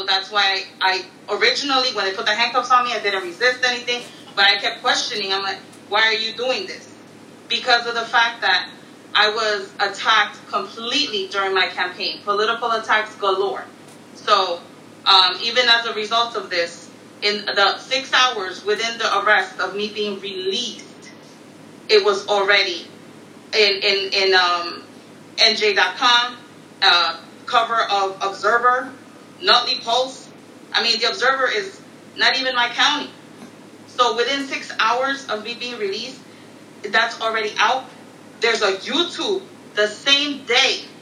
So that's why I originally, when they put the handcuffs on me, I didn't resist anything, but I kept questioning. I'm like, why are you doing this? Because of the fact that I was attacked completely during my campaign, political attacks galore. So even as a result of this, in the 6 hours within the arrest of me being released, it was already in NJ.com, cover of Observer, Nutley Post. I mean, the Observer is not even my county. So within 6 hours of me being released, that's already out. There's a YouTube the same day